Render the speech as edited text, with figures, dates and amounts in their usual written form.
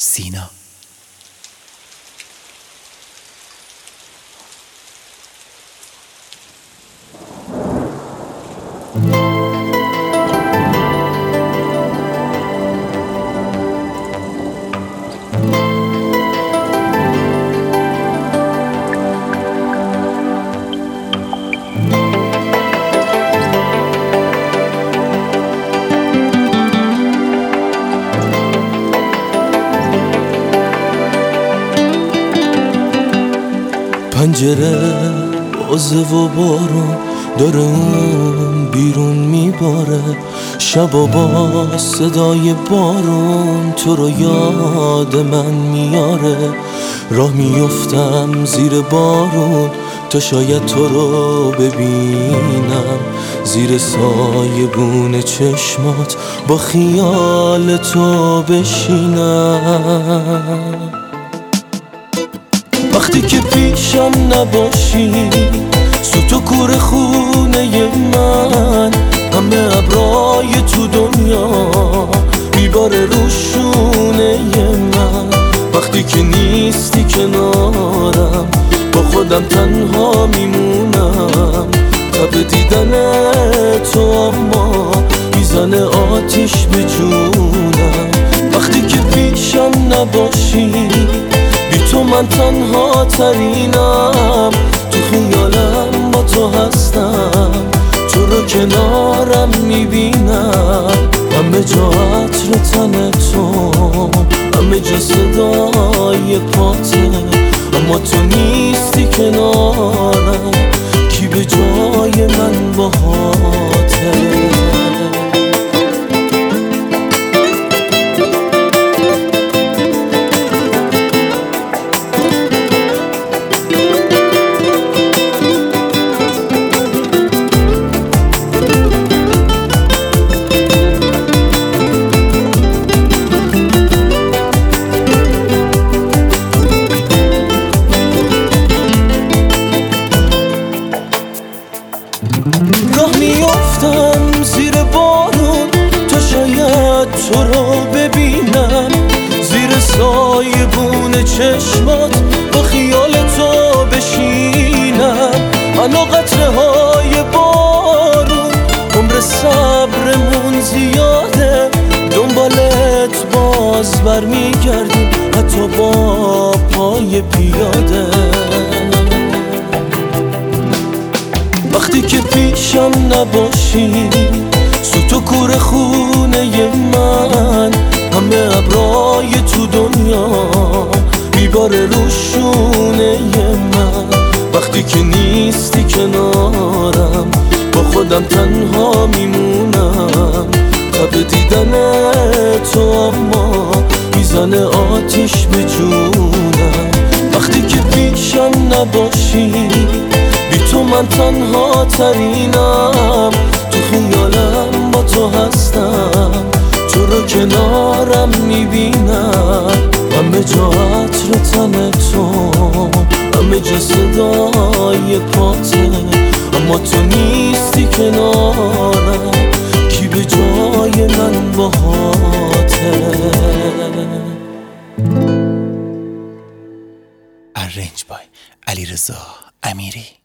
سینا. پنجره بازه و بارون داره اون بیرون میباره، شبا با صدای بارون تو رو یاد من میاره. راه میفتم زیر بارون تا شاید تو رو ببینم، زیر سایبون چشمات با خیال تو بشینم. وقتی که پیشم نباشی سوت و کور خونه من، همه ابرای تو دنیا میباره روشونه من. وقتی که نیستی کنارم با خودم تنها میمونم، تب دیدن تو اما میزنه آتیش به جونم. وقتی که پیشم نباشی بی تو من تنها ترینم، تو خیالم با تو هستم، تو رو کنارم میبینم. همه جا عطر تن تو، همه جا صدای پاته، اما تو نیستی کنارم، کی به جای من باهاته. راه میافتم زیر بارون تا شاید تو رو ببینم، زیر سایبون چشمات با خیال تو بشینم. منو قطره های بارون عمر صبرمون زیاده، دنبالت باز برمیگردیم حتی با پای پیاده. وقتی که پیشم نباشی سوت و کور خونه من، همه ابرای تو دنیا میباره روشونه من. وقتی که نیستی کنارم با خودم تنها میمونم، تب دیدن تو اما میزنه آتیش به جونم. وقتی که پیشم نباشی بی تو من تنها ترینم، تو خیالم با تو هستم، تو رو کنارم میبینم. همه جا عطر تن تو، همه جا صدای پاته، اما تو نیستی کنارم، کی به جای من باهاته. ارنج بای علیرضا امیری.